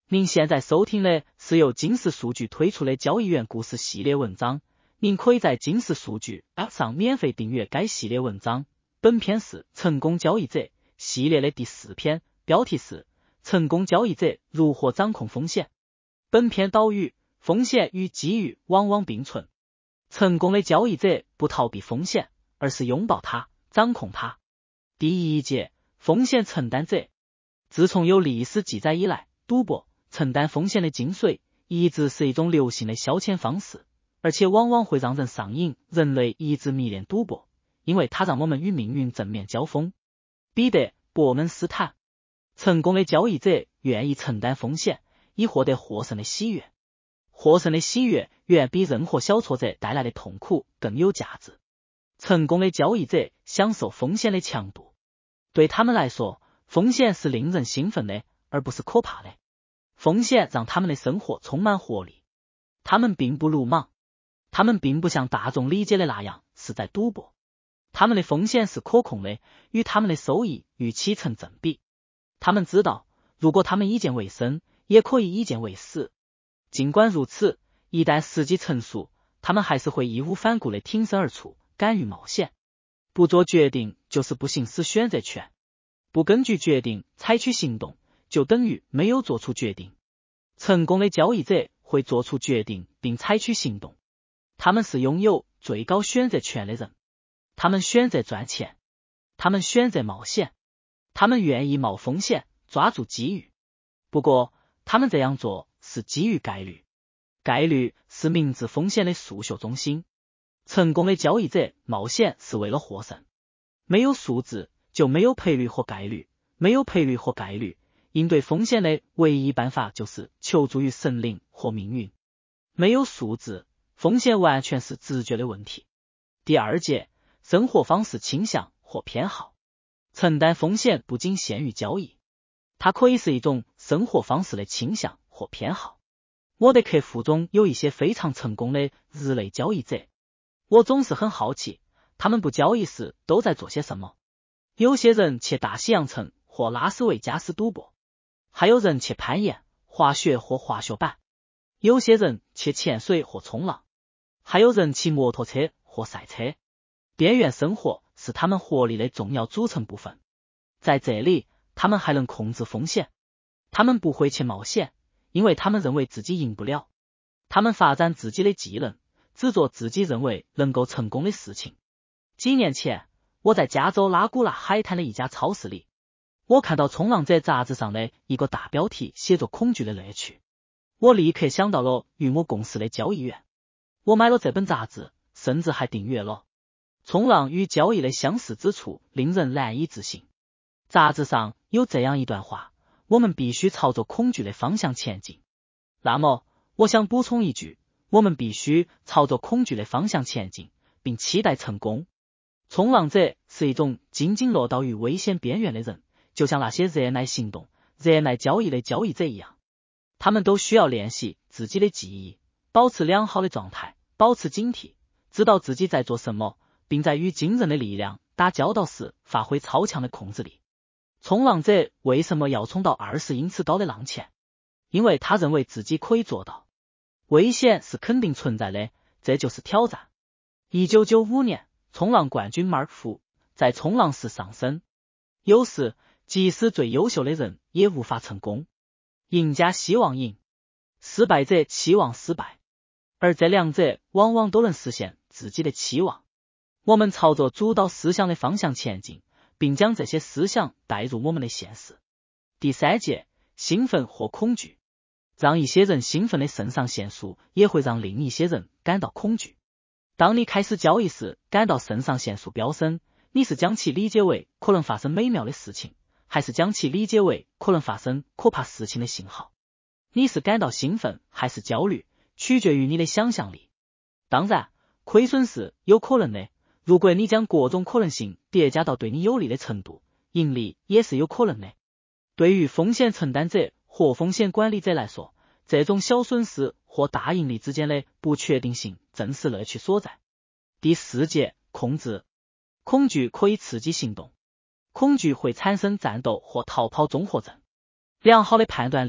您现在收听的是由金石数据推出的交易员故事系列文章，您可以在金石数据 App 上免费订阅该系列文章。本篇是成功交易者系列的第4篇，标题是成功交易者如何掌控风险。本篇导语：风险与机遇往往并存，成功的交易者不逃避风险，而是拥抱它，掌控它。第1节：风险承担者。自从有历史记载以来，赌博承担风险的精髓一直是一种流行的消遣方式，而且往往会让人上瘾。人类一直迷恋赌博，因为它让我们与命运正面交锋。彼得·伯恩斯坦：成功的交易者愿意承担风险，以获得获胜的喜悦。获胜的喜悦远比任何小挫折带来的痛苦更有价值。成功的交易者享受风险的强度，对他们来说，风险是令人兴奋的，而不是可怕的。风险让他们的生活充满活力。他们并不鲁莽，他们并不像大众理解的那样是在赌博。他们的风险是可控的，与他们的收益预期成正比。他们知道，如果他们以剑为生，也可以以剑为死。尽管如此，一旦时机成熟，他们还是会义无反顾地挺身而出，敢于冒险。不做决定就是不行使选择权，不根据决定采取行动，就等于没有做出决定。成功的交易者会做出决定并采取行动，他们是拥有最高选择权的人。他们选择赚钱，他们选择冒险，他们愿意冒风险，抓住机遇。不过，他们这样做是基于概率，概率是明知风险的数学中心。成功的交易者冒险是为了获胜。没有数字，就没有赔率和概率，没有赔率和概率，应对风险的唯一办法就是求助于神灵或命运。没有数字，风险完全是直觉的问题。第2节：生活方式倾向或偏好。承担风险不仅限于交易，它可以是一种生活方式的倾向或偏好。我的客户中有一些非常成功的日内交易者，我总是很好奇，他们不交易时都在做些什么。有些人去大西洋城或拉斯维加斯赌博，还有人去攀岩、滑雪或滑雪板，有些人去潜水或冲浪，还有人骑摩托车或赛车。边缘生活是他们活力的重要组成部分。在这里，他们还能控制风险。他们不会去冒险，因为他们认为自己赢不了。他们发展自己的技能，只做自己认为能够成功的事情。几年前，我在加州拉古纳海滩的一家超市里，我看到《冲浪者》杂志上的一个大标题写着恐惧的乐趣。我立刻想到了与我共事的交易员。我买了这本杂志，甚至还订阅了。冲浪与交易的相似之处令人难以置信。杂志上有这样一段话：我们必须朝着恐惧的方向前进。那么，我想补充一句，我们必须朝着恐惧的方向前进，并期待成功。冲浪者是一种仅仅落到于危险边缘的人，就像那些热爱行动、热爱交易的交易者一样。他们都需要练习自己的记忆，保持良好的状态，保持警惕，知道自己在做什么，并在与惊人的力量打交道时发挥超强的控制力。冲浪者为什么要冲到20英尺高的浪前？因为他认为自己可以做到。危险是肯定存在的，这就是挑战。1995年，冲浪冠军 Mark Fu 在冲浪时上升。有时，即使最优秀的人也无法成功。赢家希望赢，失败者期望失败，而这两者往往都能实现自己的期望。我们朝着主导思想的方向前进，并将这些思想带入我们的现实。第3节：兴奋或恐惧。让一些人兴奋的肾上腺素也会让另一些人感到恐惧。当你开始交易时感到肾上腺素飙升，你是将其理解为可能发生美妙的事情，还是将其理解为可能发生可怕事情的信号？你是感到兴奋还是焦虑，取决于你的想象力。当然，亏损是有可能的，如果你将各种可能性叠加到对你有利的程度，盈利也是有可能的。对于风险承担者或风险管理者来说，这种小损失或大盈利之间的不确定性正是乐趣所在。第4节：控制。恐惧可以刺激行动，恐惧会产生战斗或逃跑综合症。良好的判断力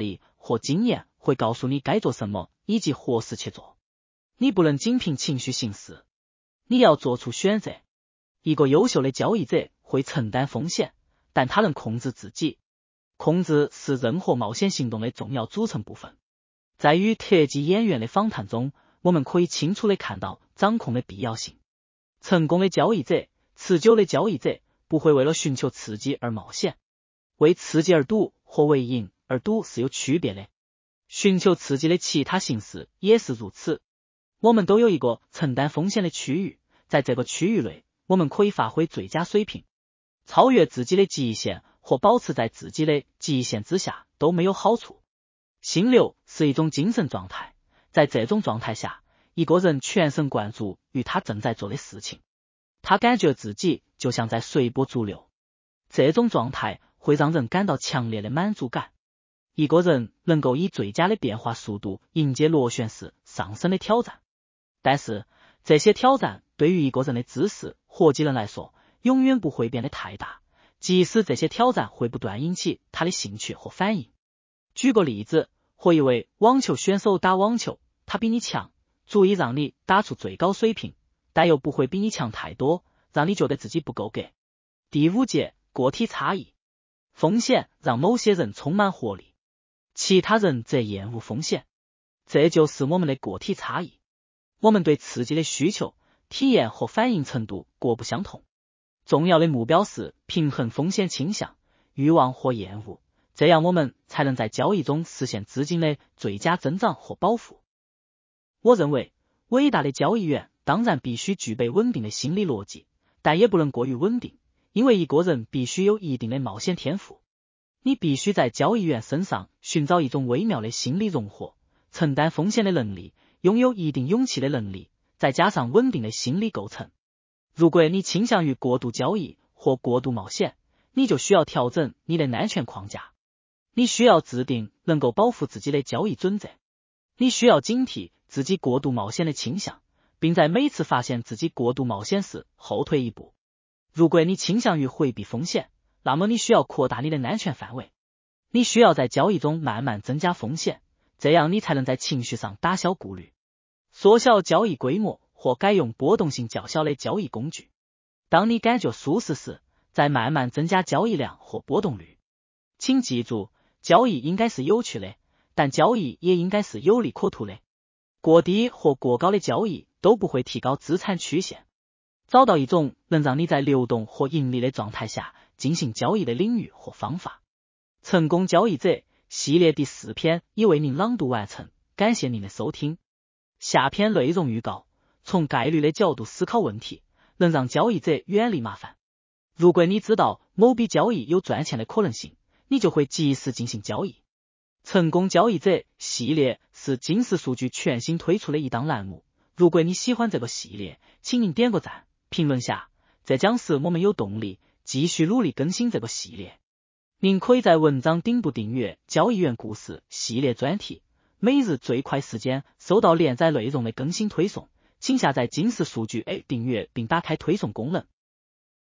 或经验会告诉你该做什么以及何时去做。你不能仅凭情绪行事，你要做出选择。一个优秀的交易者会承担风险，但他能控制自己。控制是任何冒险行动的重要组成部分。在与特技演员的访谈中，我们可以清楚地看到掌控的必要性。成功的交易者、持久的交易者不会为了寻求刺激而冒险。为刺激而赌和为赢而赌是有区别的。寻求刺激的其他形式也是如此。我们都有一个承担风险的区域，在这个区域内，我们可以发挥最佳水平。超越自己的极限或保持在自己的极限之下都没有好处。心流是一种精神状态，在这种状态下，一个人全神贯注于他正在做的事情，他感觉自己就像在随波逐流。这种状态会让人感到强烈的满足感。一个人能够以最佳的变化速度迎接螺旋式上升的挑战，但是这些挑战对于一个人的知识或技能来说，永远不会变得太大，即使这些挑战会不断引起他的兴趣和反应。举个例子，和一位网球选手打网球，他比你强，足以让你打出最高水平，但又不会比你强太多，让你觉得自己不够格。第5节，个体差异。风险让某些人充满活力，其他人则厌恶风险。这就是我们的个体差异。我们对刺激的需求、体验和反应程度各不相同。重要的目标是平衡风险倾向、欲望和厌恶，这样我们才能在交易中实现资金的最佳增长和保护。我认为，伟大的交易员当然必须具备稳定的心理逻辑，但也不能过于稳定，因为一个人必须有一定的冒险天赋。你必须在交易员身上寻找一种微妙的心理融合，承担风险的能力，拥有一定勇气的能力，再加上稳定的心理构成。如果你倾向于过度交易或过度冒险，你就需要调整你的安全框架。你需要制定能够保护自己的交易准则。你需要警惕自己过度冒险的倾向，并在每次发现自己过度冒险时后退一步。如果你倾向于回避风险，那么你需要扩大你的安全范围。你需要在交易中慢慢增加风险，这样你才能在情绪上打消顾虑，缩小交易规模或改用波动性较小的交易工具。当你感觉舒适时，再慢慢增加交易量或波动率。请记住，交易应该是有趣的，但交易也应该是有利可图的。过低或过高的交易都不会提高资产曲线。找到一种能让你在流动或盈利的状态下进行交易的领域或方法。成功交易者系列第4篇已为您朗读完成，感谢您的收听。下篇内容预告：从概率的角度思考问题，能让交易者远离麻烦。如果你知道某笔交易有赚钱的可能性，你就会及时进行交易。成功交易者系列是金石数据全新推出的一档栏目，如果你喜欢这个系列，请您点个赞，评论下，这将使我们有动力继续努力更新这个系列。您可以在文章顶部订阅交易员故事系列专题，每日最快时间收到连载内容的更新推送，请下载金石数据 App 订阅并打开推送功能。